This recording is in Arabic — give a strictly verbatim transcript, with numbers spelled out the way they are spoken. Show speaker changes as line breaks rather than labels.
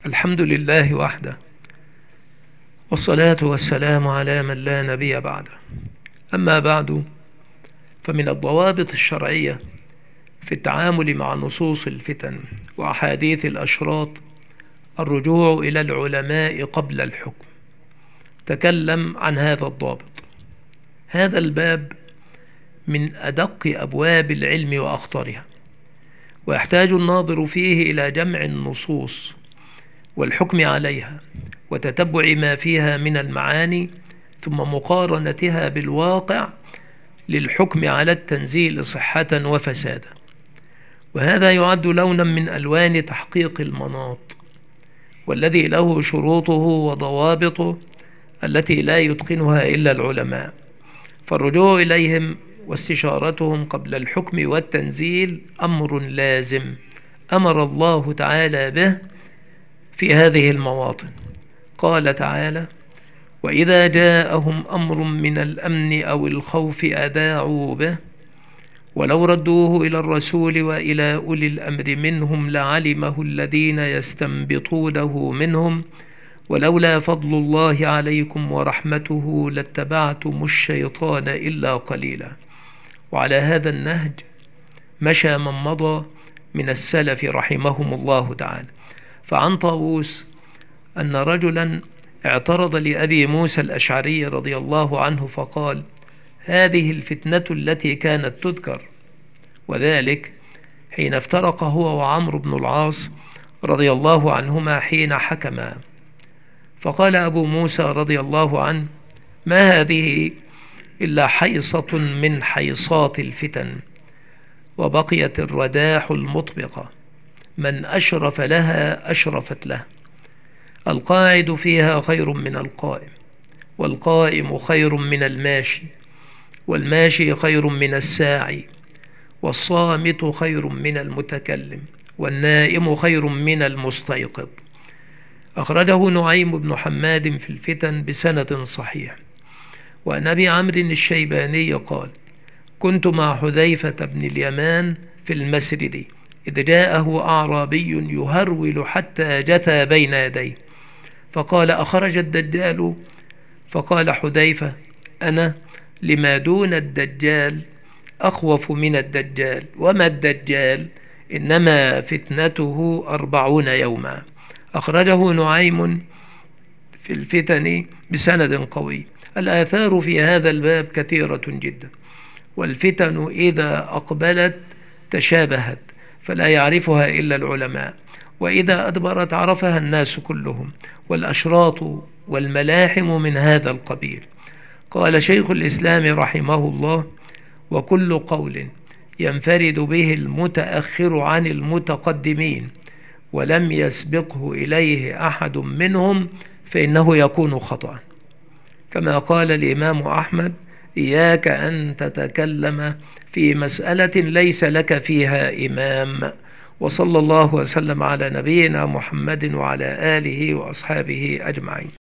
الحمد لله وحده، والصلاة والسلام على من لا نبي بعده. أما بعد، فمن الضوابط الشرعية في التعامل مع نصوص الفتن وأحاديث الأشراط الرجوع إلى العلماء قبل الحكم. تكلم عن هذا الضابط. هذا الباب من أدق أبواب العلم وأخطرها، ويحتاج الناظر فيه إلى جمع النصوص والحكم عليها وتتبع ما فيها من المعاني، ثم مقارنتها بالواقع للحكم على التنزيل صحة وفسادا. وهذا يعد لونا من ألوان تحقيق المناط، والذي له شروطه وضوابطه التي لا يتقنها إلا العلماء، فالرجوع إليهم واستشارتهم قبل الحكم والتنزيل أمر لازم أمر الله تعالى به في هذه المواطن. قال تعالى: وإذا جاءهم أمر من الأمن أو الخوف أذاعوا به ولو ردوه إلى الرسول وإلى أولي الأمر منهم لعلمه الذين يستنبطونه منهم ولولا فضل الله عليكم ورحمته لاتبعتم الشيطان إلا قليلا. وعلى هذا النهج مشى من مضى من السلف رحمهم الله تعالى. فعن طاووس أن رجلا اعترض لأبي موسى الأشعري رضي الله عنه فقال: هذه الفتنة التي كانت تذكر، وذلك حين افترق هو وعمرو بن العاص رضي الله عنهما حين حكما. فقال أبو موسى رضي الله عنه: ما هذه إلا حيصة من حيصات الفتن، وبقيت الرداح المطبقة، من أشرف لها أشرفت له، القاعد فيها خير من القائم، والقائم خير من الماشي، والماشي خير من الساعي، والصامت خير من المتكلم، والنائم خير من المستيقظ. أخرجه نعيم بن حماد في الفتن بسند صحيح. وعن أبي عمرو الشيباني قال: كنت مع حذيفة بن اليمان في المسرد إذ جاءه أعرابي يهرول حتى جثى بين يديه، فقال: أخرج الدجال؟ فقال حذيفة: أنا لما دون الدجال أخوف من الدجال، وما الدجال؟ إنما فتنته أربعون يوما. أخرجه نعيم في الفتن بسند قوي. الآثار في هذا الباب كثيرة جدا، والفتن إذا أقبلت تشابهت فلا يعرفها إلا العلماء، وإذا أدبرت عرفها الناس كلهم، والأشراط والملاحم من هذا القبيل. قال شيخ الإسلام رحمه الله: وكل قول ينفرد به المتأخر عن المتقدمين ولم يسبقه إليه أحد منهم فإنه يكون خطأ. كما قال الإمام أحمد: إياك أن تتكلم في مسألة ليس لك فيها إمام. وصلى الله وسلم على نبينا محمد وعلى آله وأصحابه أجمعين.